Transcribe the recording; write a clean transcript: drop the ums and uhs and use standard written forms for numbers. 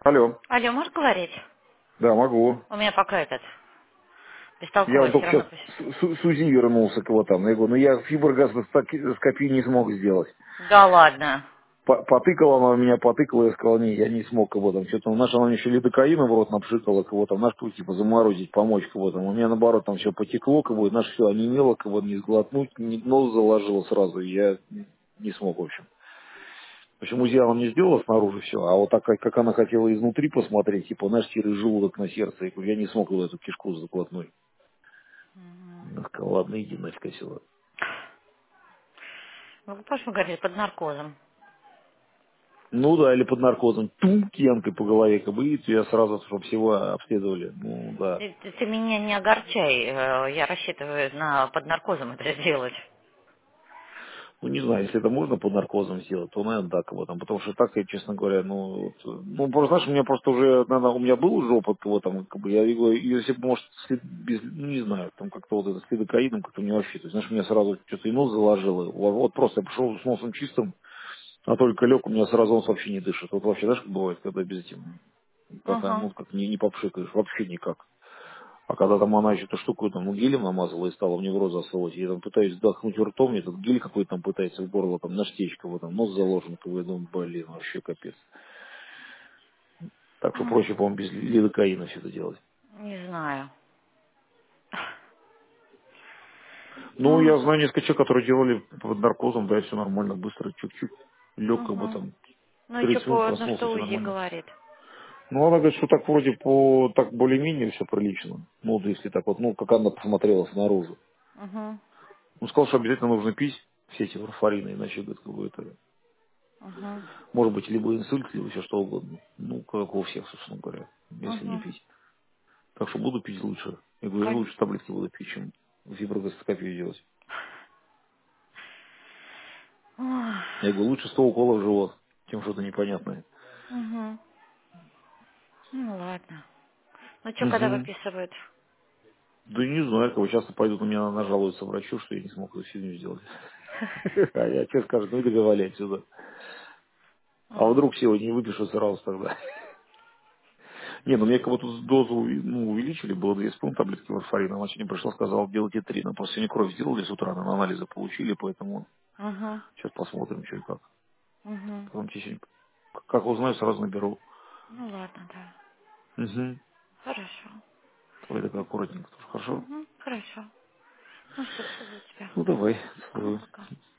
Алло. Алло, можешь говорить? Да, могу. У меня пока этот Я бестолковый вот все только равно. сейчас с УЗИ вернулся к его там. Я говорю, ну я фиброгастроскопию не смог сделать. Да ладно. Потыкала она меня, потыкала, я сказал, не, я не смог его там. Что-то, наша она мне еще лидокаина в рот напшикала, кого там, наш типа заморозить, помочь кого там. У меня наоборот там все потекло, кого наш все онемело, кого не сглотнуть, нос заложила сразу, и я не смог, в общем. В общем, УЗИ она мне сделала снаружи все, а вот так, как она хотела изнутри посмотреть, типа, наш серый желудок на сердце, я говорю, я не смог вот эту кишку заглотнуть. Мгм. Я сказал, ладно, иди нафиг отсюда. Ну, почему говорили под наркозом? Ну да, или под наркозом. Тум, киянкой по голове как бы, и я сразу, чтобы всего обследовали. Ну да. Ты меня не огорчай. Я рассчитываю на под наркозом это сделать. Ну не знаю, если это можно под наркозом сделать, то, наверное, да, кого там. Потому что так, я, честно говоря, ну, ну просто, знаешь, у меня просто уже, наверное, у меня был уже опыт кого там, как бы, я его, если бы, может, без, ну, не знаю, там как-то вот это с лидокаином как-то мне вообще, то есть, знаешь, меня сразу что-то и нос заложило. Вот просто я пошел с носом чистым, а только лег, у меня сразу нос вообще не дышит. Вот вообще, знаешь, как бывает, когда без этим, как, Ага. ну, как не попшикаешь, вообще никак. А когда там она еще эту штуку там, ну, гелем намазала и стала мне в рот засовывать, я там пытаюсь вдохнуть ртом, мне этот гель какой-то там пытается в горло, там, наштечка, вот там, нос заложен, я думаю, блин, вообще капец. Так что проще, по-моему, без лидокаина все это делать. Не знаю. Ну, я знаю несколько человек, которые делали под наркозом, да, и все нормально, быстро, чуть-чуть, лег, как бы Угу. там, Ну и что 30 минут ну проснулся, что все УЗИ нормально. говорит? Ну, она говорит, что так вроде так более-менее все прилично. Ну, вот если так вот, ну, как она посмотрела снаружи. Угу. Он сказал, что обязательно нужно пить все эти варфарины, иначе, говорит, как бы это Угу. может быть либо инсульт, либо все что угодно. Ну, как у всех, собственно говоря, если не Угу. пить. Так что буду пить лучше. Я говорю, я лучше таблетки буду пить, чем фиброгастроскопию делать. Я говорю, лучше 100 уколов в живот, чем что-то непонятное. Угу. Ну ладно. Ну что, когда Угу. выписывают? Да не знаю, кого часто пойдут на меня нажалуются врачу, что я не смог эту фигню сделать. А я тебе скажу, ну иди говори отсюда. А А. вдруг сегодня не выпишу сразу тогда? Не, ну мне кого-то дозу ну, увеличили, было 2,5 таблетки варфарина. Она сегодня пришла, сказала, делайте 3. Но просто сегодня кровь сделали с утра, на анализы получили, поэтому Угу. сейчас посмотрим, что и как. Угу. Потом тебе сегодня, как узнаю, сразу наберу. Ну ладно, да. Угу. Хорошо. Давай так аккуратненько тоже, хорошо? Угу. Хорошо. Ну что, целую тебя. Ну давай, целую. Пока-пока.